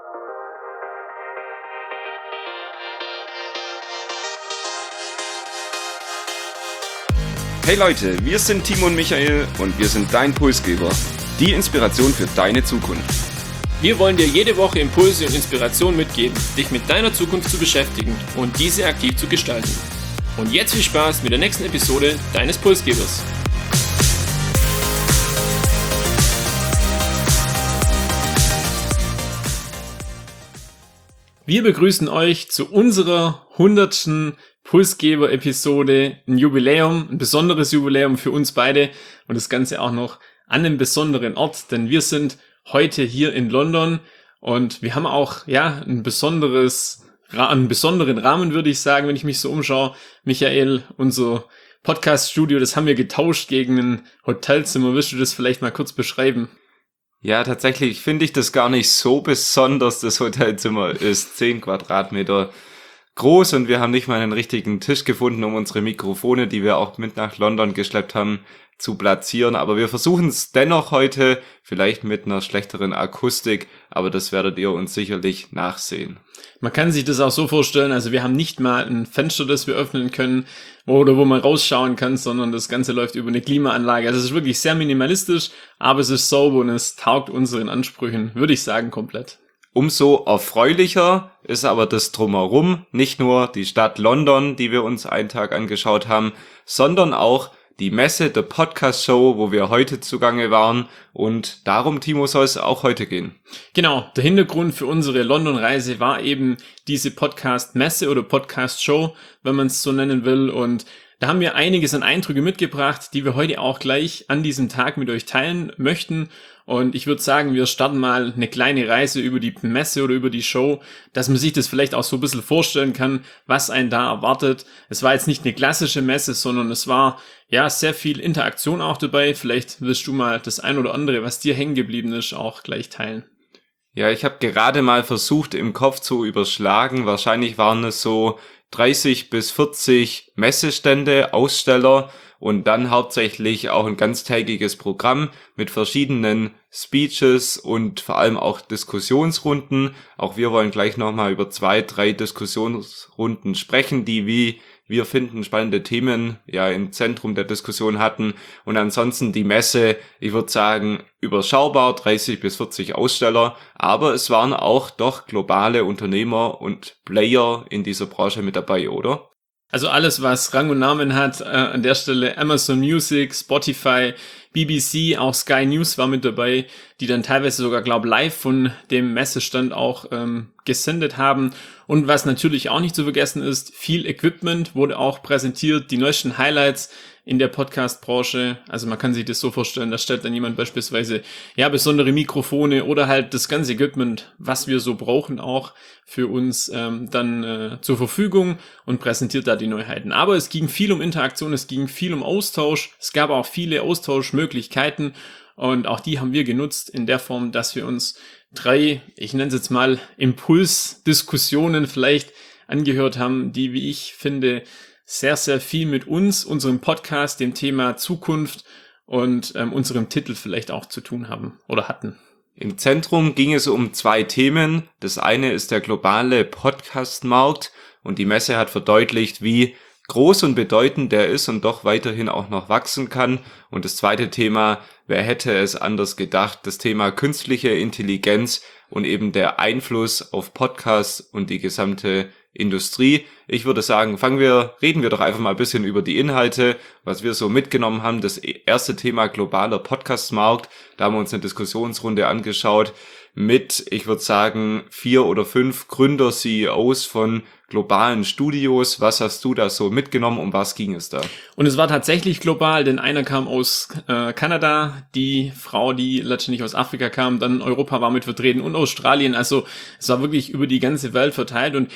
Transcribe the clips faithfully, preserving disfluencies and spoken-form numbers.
Hey Leute, wir sind Timo und Michael und wir sind dein Pulsgeber, die Inspiration für deine Zukunft. Wir wollen dir jede Woche Impulse und Inspiration mitgeben, dich mit deiner Zukunft zu beschäftigen und diese aktiv zu gestalten. Und jetzt viel Spaß mit der nächsten Episode deines Pulsgebers. Wir begrüßen euch zu unserer hundertsten Pulsgeber-Episode, ein Jubiläum, ein besonderes Jubiläum für uns beide und das Ganze auch noch an einem besonderen Ort, denn wir sind heute hier in London und wir haben auch ja ein besonderes, einen besonderen Rahmen, würde ich sagen, wenn ich mich so umschaue. Michael, unser Podcast-Studio, das haben wir getauscht gegen ein Hotelzimmer. Willst du das vielleicht mal kurz beschreiben? Ja, tatsächlich finde ich das gar nicht so besonders. Das Hotelzimmer ist zehn Quadratmeter groß und wir haben nicht mal einen richtigen Tisch gefunden, um unsere Mikrofone, die wir auch mit nach London geschleppt haben, zu platzieren. Aber wir versuchen es dennoch heute, vielleicht mit einer schlechteren Akustik, aber das werdet ihr uns sicherlich nachsehen. Man kann sich das auch so vorstellen, also wir haben nicht mal ein Fenster, das wir öffnen können oder wo man rausschauen kann, sondern das Ganze läuft über eine Klimaanlage. Also es ist wirklich sehr minimalistisch, aber es ist sauber und es taugt unseren Ansprüchen, würde ich sagen, komplett. Umso erfreulicher ist aber das Drumherum, nicht nur die Stadt London, die wir uns einen Tag angeschaut haben, sondern auch die Messe, der Podcast-Show, wo wir heute zugange waren, und darum, Timo, soll es auch heute gehen. Genau, der Hintergrund für unsere London-Reise war eben diese Podcast-Messe oder Podcast-Show, wenn man es so nennen will, und da haben wir einiges an Eindrücke mitgebracht, die wir heute auch gleich an diesem Tag mit euch teilen möchten. Und ich würde sagen, wir starten mal eine kleine Reise über die Messe oder über die Show, dass man sich das vielleicht auch so ein bisschen vorstellen kann, was einen da erwartet. Es war jetzt nicht eine klassische Messe, sondern es war ja sehr viel Interaktion auch dabei. Vielleicht willst du mal das ein oder andere, was dir hängen geblieben ist, auch gleich teilen. Ja, ich habe gerade mal versucht, im Kopf zu überschlagen. Wahrscheinlich waren es so dreißig bis vierzig Messestände, Aussteller und dann hauptsächlich auch ein ganztägiges Programm mit verschiedenen Speeches und vor allem auch Diskussionsrunden. Auch wir wollen gleich nochmal über zwei, drei Diskussionsrunden sprechen, die, wie wir finden, spannende Themen ja im Zentrum der Diskussion hatten. Und ansonsten die Messe, ich würde sagen, überschaubar, dreißig bis vierzig Aussteller. Aber es waren auch doch globale Unternehmer und Player in dieser Branche mit dabei, oder? Also alles, was Rang und Namen hat, äh, an der Stelle Amazon Music, Spotify, B B C, auch Sky News war mit dabei, die dann teilweise sogar, glaube ich, live von dem Messestand auch ähm, gesendet haben. Und was natürlich auch nicht zu vergessen ist, viel Equipment wurde auch präsentiert, die neuesten Highlights in der Podcast-Branche. Also man kann sich das so vorstellen, da stellt dann jemand beispielsweise ja besondere Mikrofone oder halt das ganze Equipment, was wir so brauchen, auch für uns ähm, dann äh, zur Verfügung und präsentiert da die Neuheiten. Aber es ging viel um Interaktion, es ging viel um Austausch, es gab auch viele Austauschmöglichkeiten und auch die haben wir genutzt in der Form, dass wir uns drei, ich nenne es jetzt mal Impulsdiskussionen vielleicht angehört haben, die, wie ich finde, sehr, sehr viel mit uns, unserem Podcast, dem Thema Zukunft und ähm, unserem Titel vielleicht auch zu tun haben oder hatten. Im Zentrum ging es um zwei Themen. Das eine ist der globale Podcast-Markt und die Messe hat verdeutlicht, wie groß und bedeutend der ist und doch weiterhin auch noch wachsen kann. Und das zweite Thema, wer hätte es anders gedacht, das Thema künstliche Intelligenz und eben der Einfluss auf Podcasts und die gesamte Industrie. Ich würde sagen, fangen wir, reden wir doch einfach mal ein bisschen über die Inhalte, was wir so mitgenommen haben. Das erste Thema globaler Podcast-Markt, da haben wir uns eine Diskussionsrunde angeschaut mit, ich würde sagen, vier oder fünf Gründer-C E Os von globalen Studios. Was hast du da so mitgenommen, um was ging es da? Und es war tatsächlich global, denn einer kam aus äh, Kanada, die Frau, die letztendlich aus Afrika kam, dann Europa war mit vertreten und Australien. Also es war wirklich über die ganze Welt verteilt und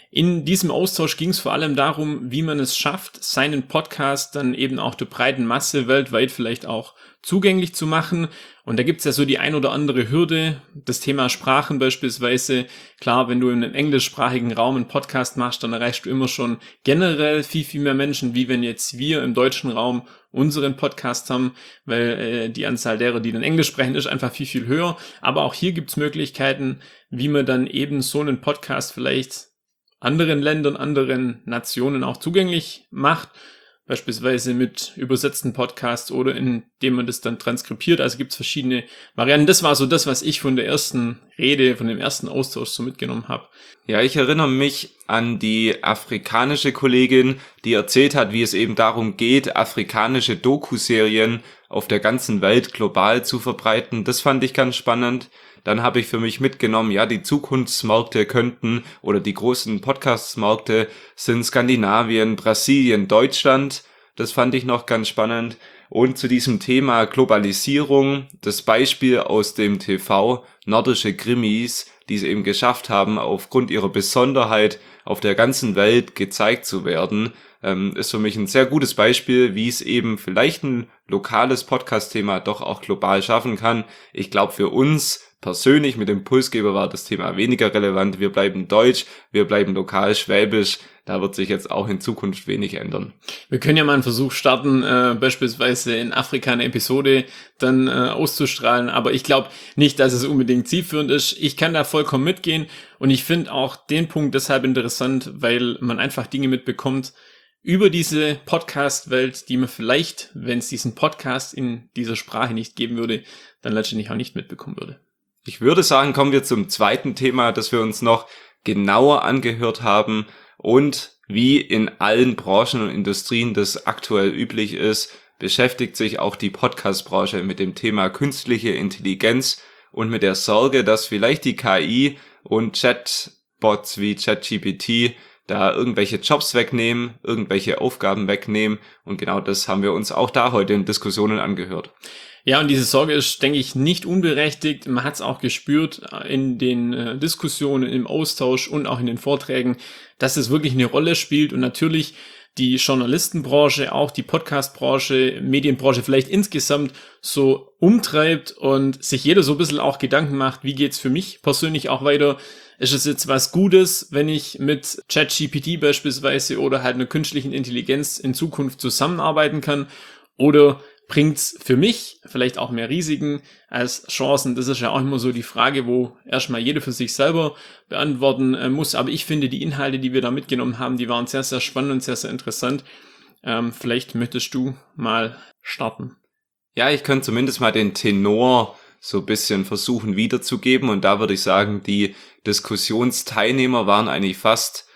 In diesem Austausch ging es vor allem darum, wie man es schafft, seinen Podcast dann eben auch der breiten Masse weltweit vielleicht auch zugänglich zu machen. Und da gibt's ja so die ein oder andere Hürde, das Thema Sprachen beispielsweise. Klar, wenn du in einem englischsprachigen Raum einen Podcast machst, dann erreichst du immer schon generell viel, viel mehr Menschen, wie wenn jetzt wir im deutschen Raum unseren Podcast haben, weil äh, die Anzahl derer, die dann Englisch sprechen, ist einfach viel, viel höher. Aber auch hier gibt's Möglichkeiten, wie man dann eben so einen Podcast vielleicht anderen Ländern, anderen Nationen auch zugänglich macht, beispielsweise mit übersetzten Podcasts oder indem man das dann transkribiert. Also gibt es verschiedene Varianten. Das war so das, was ich von der ersten Rede, von dem ersten Austausch so mitgenommen habe. Ja, ich erinnere mich an die afrikanische Kollegin, die erzählt hat, wie es eben darum geht, afrikanische Doku-Serien auf der ganzen Welt global zu verbreiten. Das fand ich ganz spannend. Dann habe ich für mich mitgenommen, ja, die Zukunftsmärkte könnten oder die großen Podcast-Märkte sind Skandinavien, Brasilien, Deutschland. Das fand ich noch ganz spannend. Und zu diesem Thema Globalisierung, das Beispiel aus dem T V, nordische Krimis, die es eben geschafft haben, aufgrund ihrer Besonderheit auf der ganzen Welt gezeigt zu werden, ähm, ist für mich ein sehr gutes Beispiel, wie es eben vielleicht ein lokales Podcast-Thema doch auch global schaffen kann. Ich glaube, für uns persönlich mit dem Impulsgeber war das Thema weniger relevant. Wir bleiben deutsch, wir bleiben lokal schwäbisch. Da wird sich jetzt auch in Zukunft wenig ändern. Wir können ja mal einen Versuch starten, äh, beispielsweise in Afrika eine Episode dann äh, auszustrahlen, aber ich glaube nicht, dass es unbedingt zielführend ist. Ich kann da vollkommen mitgehen und ich finde auch den Punkt deshalb interessant, weil man einfach Dinge mitbekommt über diese Podcast-Welt, die man vielleicht, wenn es diesen Podcast in dieser Sprache nicht geben würde, dann letztendlich auch nicht mitbekommen würde. Ich würde sagen, kommen wir zum zweiten Thema, das wir uns noch genauer angehört haben und wie in allen Branchen und Industrien das aktuell üblich ist, beschäftigt sich auch die Podcast-Branche mit dem Thema künstliche Intelligenz und mit der Sorge, dass vielleicht die K I und Chatbots wie ChatGPT da irgendwelche Jobs wegnehmen, irgendwelche Aufgaben wegnehmen und genau das haben wir uns auch da heute in Diskussionen angehört. Ja, und diese Sorge ist, denke ich, nicht unberechtigt. Man hat es auch gespürt in den äh, Diskussionen, im Austausch und auch in den Vorträgen, dass es wirklich eine Rolle spielt und natürlich die Journalistenbranche, auch die Podcastbranche, Medienbranche vielleicht insgesamt so umtreibt und sich jeder so ein bisschen auch Gedanken macht, wie geht's für mich persönlich auch weiter? Ist es jetzt was Gutes, wenn ich mit ChatGPT beispielsweise oder halt einer künstlichen Intelligenz in Zukunft zusammenarbeiten kann? Oder bringt's für mich vielleicht auch mehr Risiken als Chancen? Das ist ja auch immer so die Frage, wo erstmal jeder für sich selber beantworten äh, muss. Aber ich finde, die Inhalte, die wir da mitgenommen haben, die waren sehr, sehr spannend und sehr, sehr interessant. Ähm, vielleicht möchtest du mal starten. Ja, ich könnte zumindest mal den Tenor so ein bisschen versuchen wiederzugeben. Und da würde ich sagen, die Diskussionsteilnehmer waren eigentlich fast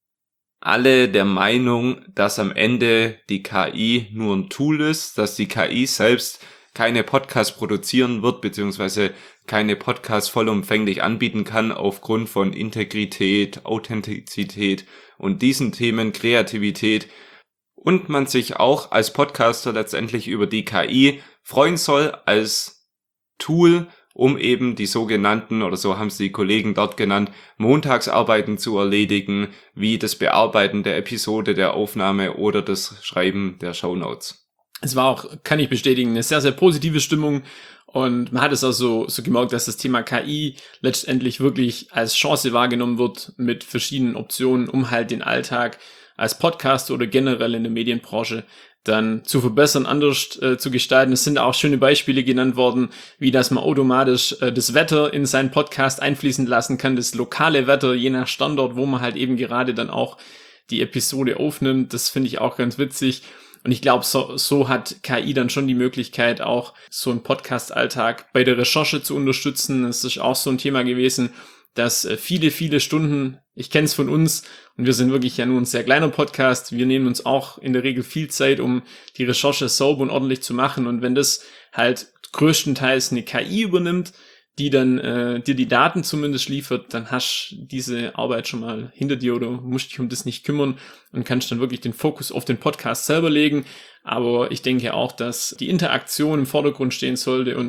alle der Meinung, dass am Ende die K I nur ein Tool ist, dass die K I selbst keine Podcasts produzieren wird, beziehungsweise keine Podcasts vollumfänglich anbieten kann aufgrund von Integrität, Authentizität und diesen Themen, Kreativität. Und man sich auch als Podcaster letztendlich über die K I freuen soll als Tool, um eben die sogenannten, oder so haben es die Kollegen dort genannt, Montagsarbeiten zu erledigen, wie das Bearbeiten der Episode, der Aufnahme oder das Schreiben der Shownotes. Es war auch, kann ich bestätigen, eine sehr, sehr positive Stimmung und man hat es auch so, so gemerkt, dass das Thema K I letztendlich wirklich als Chance wahrgenommen wird mit verschiedenen Optionen, um halt den Alltag als Podcaster oder generell in der Medienbranche dann zu verbessern, anders äh, zu gestalten. Es sind auch schöne Beispiele genannt worden, wie dass man automatisch äh, das Wetter in seinen Podcast einfließen lassen kann, das lokale Wetter, je nach Standort, wo man halt eben gerade dann auch die Episode aufnimmt. Das finde ich auch ganz witzig. Und ich glaube, so, so hat K I dann schon die Möglichkeit, auch so einen Podcast-Alltag bei der Recherche zu unterstützen. Das ist auch so ein Thema gewesen, dass äh, viele, viele Stunden, ich kenne es von uns, und wir sind wirklich ja nur ein sehr kleiner Podcast, wir nehmen uns auch in der Regel viel Zeit, um die Recherche sauber und ordentlich zu machen. Und wenn das halt größtenteils eine K I übernimmt, die dann äh, dir die Daten zumindest liefert, dann hast du diese Arbeit schon mal hinter dir oder musst dich um das nicht kümmern und kannst dann wirklich den Fokus auf den Podcast selber legen. Aber ich denke auch, dass die Interaktion im Vordergrund stehen sollte und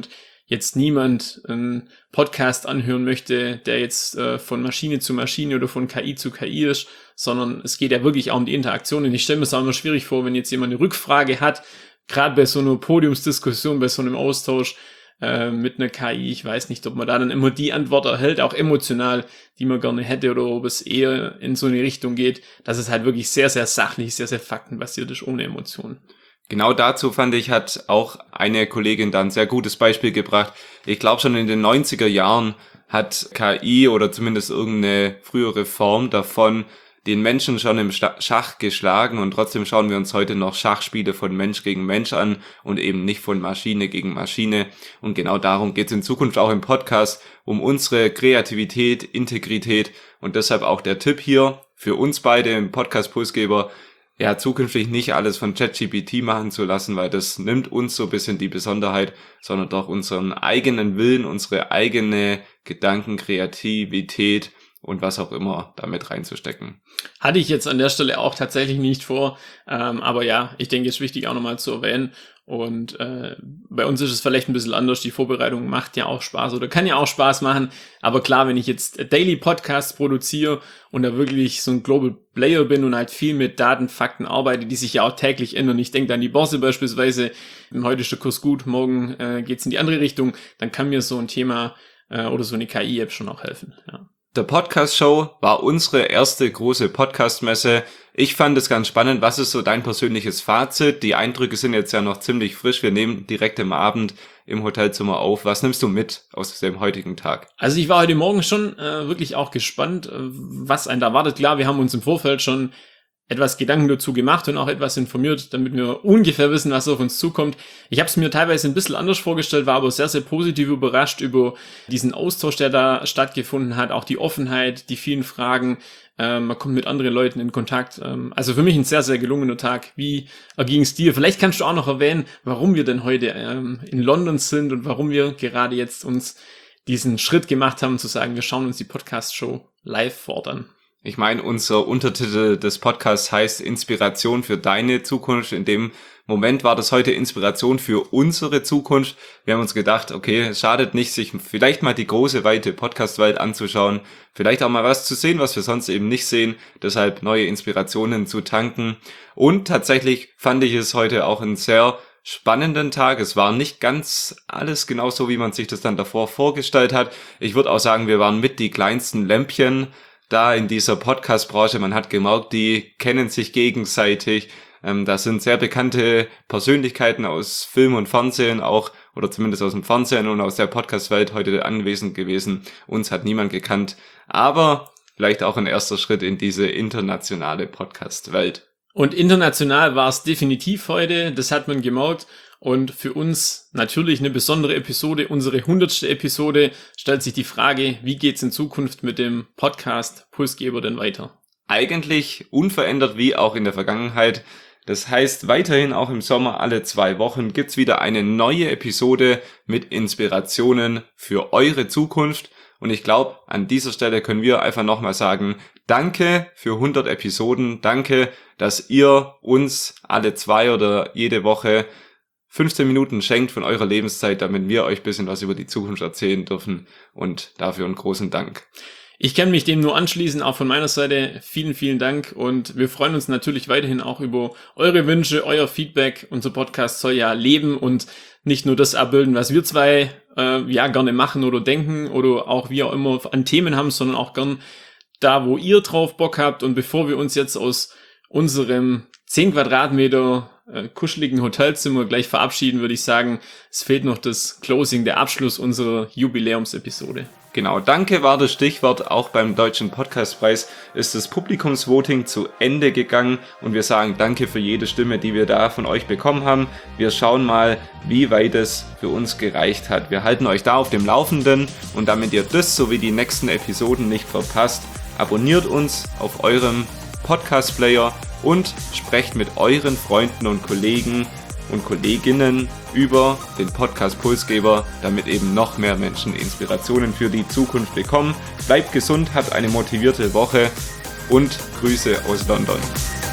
jetzt niemand einen Podcast anhören möchte, der jetzt äh, von Maschine zu Maschine oder von K I zu K I ist, sondern es geht ja wirklich auch um die Interaktion. Und ich stelle mir es auch immer schwierig vor, wenn jetzt jemand eine Rückfrage hat, gerade bei so einer Podiumsdiskussion, bei so einem Austausch äh, mit einer K I, ich weiß nicht, ob man da dann immer die Antwort erhält, auch emotional, die man gerne hätte, oder ob es eher in so eine Richtung geht, dass es halt wirklich sehr, sehr sachlich, sehr, sehr faktenbasiert ist, ohne Emotionen. Genau dazu, fand ich, hat auch eine Kollegin da ein sehr gutes Beispiel gebracht. Ich glaube, schon in den neunziger Jahren hat K I oder zumindest irgendeine frühere Form davon den Menschen schon im Schach geschlagen, und trotzdem schauen wir uns heute noch Schachspiele von Mensch gegen Mensch an und eben nicht von Maschine gegen Maschine. Und genau darum geht es in Zukunft auch im Podcast, um unsere Kreativität, Integrität, und deshalb auch der Tipp hier für uns beide im Podcast Pulsgeber, ja, zukünftig nicht alles von ChatGPT machen zu lassen, weil das nimmt uns so ein bisschen die Besonderheit, sondern doch unseren eigenen Willen, unsere eigene Gedanken, Kreativität und was auch immer damit reinzustecken. Hatte ich jetzt an der Stelle auch tatsächlich nicht vor, ähm, aber ja, ich denke, es ist wichtig auch nochmal zu erwähnen. Und äh, bei uns ist es vielleicht ein bisschen anders. Die Vorbereitung macht ja auch Spaß oder kann ja auch Spaß machen. Aber klar, wenn ich jetzt Daily Podcasts produziere und da wirklich so ein Global Player bin und halt viel mit Daten, Fakten arbeite, die sich ja auch täglich ändern. Ich denke an die Börse beispielsweise. Heute ist der Kurs gut, morgen äh, geht's in die andere Richtung. Dann kann mir so ein Thema äh, oder so eine K I-App schon auch helfen. Ja. Der Podcast Show war unsere erste große Podcast-Messe. Ich fand es ganz spannend. Was ist so dein persönliches Fazit? Die Eindrücke sind jetzt ja noch ziemlich frisch. Wir nehmen direkt am Abend im Hotelzimmer auf. Was nimmst du mit aus dem heutigen Tag? Also ich war heute Morgen schon äh, wirklich auch gespannt, äh, was einen da erwartet. Klar, wir haben uns im Vorfeld schon etwas Gedanken dazu gemacht und auch etwas informiert, damit wir ungefähr wissen, was auf uns zukommt. Ich habe es mir teilweise ein bisschen anders vorgestellt, war aber sehr, sehr positiv überrascht über diesen Austausch, der da stattgefunden hat, auch die Offenheit, die vielen Fragen. Ähm, man kommt mit anderen Leuten in Kontakt. Ähm, also für mich ein sehr, sehr gelungener Tag. Wie erging es dir? Vielleicht kannst du auch noch erwähnen, warum wir denn heute ähm, in London sind und warum wir gerade jetzt uns diesen Schritt gemacht haben, zu sagen, wir schauen uns die Podcast-Show live fort an. Ich meine, unser Untertitel des Podcasts heißt Inspiration für deine Zukunft. In dem Moment war das heute Inspiration für unsere Zukunft. Wir haben uns gedacht, okay, es schadet nicht, sich vielleicht mal die große, weite Podcast-Welt anzuschauen. Vielleicht auch mal was zu sehen, was wir sonst eben nicht sehen. Deshalb neue Inspirationen zu tanken. Und tatsächlich fand ich es heute auch einen sehr spannenden Tag. Es war nicht ganz alles genauso, wie man sich das dann davor vorgestellt hat. Ich würde auch sagen, wir waren mit die kleinsten Lämpchen da in dieser Podcast-Branche. Man hat gemerkt, die kennen sich gegenseitig. Ähm, da sind sehr bekannte Persönlichkeiten aus Film und Fernsehen auch, oder zumindest aus dem Fernsehen und aus der Podcast-Welt heute anwesend gewesen. Uns hat niemand gekannt, aber vielleicht auch ein erster Schritt in diese internationale Podcast-Welt. Und international war es definitiv heute, das hat man gemerkt. Und für uns natürlich eine besondere Episode, unsere hundertste Episode. Stellt sich die Frage, wie geht's in Zukunft mit dem Podcast Pulsgeber denn weiter? Eigentlich unverändert wie auch in der Vergangenheit. Das heißt, weiterhin auch im Sommer alle zwei Wochen gibt's wieder eine neue Episode mit Inspirationen für eure Zukunft. Und ich glaube, an dieser Stelle können wir einfach nochmal sagen, danke für hundert Episoden. Danke, dass ihr uns alle zwei oder jede Woche fünfzehn Minuten schenkt von eurer Lebenszeit, damit wir euch ein bisschen was über die Zukunft erzählen dürfen, und dafür einen großen Dank. Ich kann mich dem nur anschließen, auch von meiner Seite vielen, vielen Dank, und wir freuen uns natürlich weiterhin auch über eure Wünsche, euer Feedback. Unser Podcast soll ja leben und nicht nur das abbilden, was wir zwei äh, ja gerne machen oder denken oder auch wie auch immer an Themen haben, sondern auch gern da, wo ihr drauf Bock habt. Und bevor wir uns jetzt aus unserem zehn Quadratmeter äh, kuscheligen Hotelzimmer gleich verabschieden, würde ich sagen, es fehlt noch das Closing, der Abschluss unserer Jubiläumsepisode. Genau, danke war das Stichwort. Auch beim Deutschen Podcastpreis ist das Publikumsvoting zu Ende gegangen und wir sagen danke für jede Stimme, die wir da von euch bekommen haben. Wir schauen mal, wie weit es für uns gereicht hat. Wir halten euch da auf dem Laufenden, und damit ihr das sowie die nächsten Episoden nicht verpasst, abonniert uns auf eurem Podcast-Player und sprecht mit euren Freunden und Kollegen und Kolleginnen über den Podcast Pulsgeber, damit eben noch mehr Menschen Inspirationen für die Zukunft bekommen. Bleibt gesund, habt eine motivierte Woche und Grüße aus London.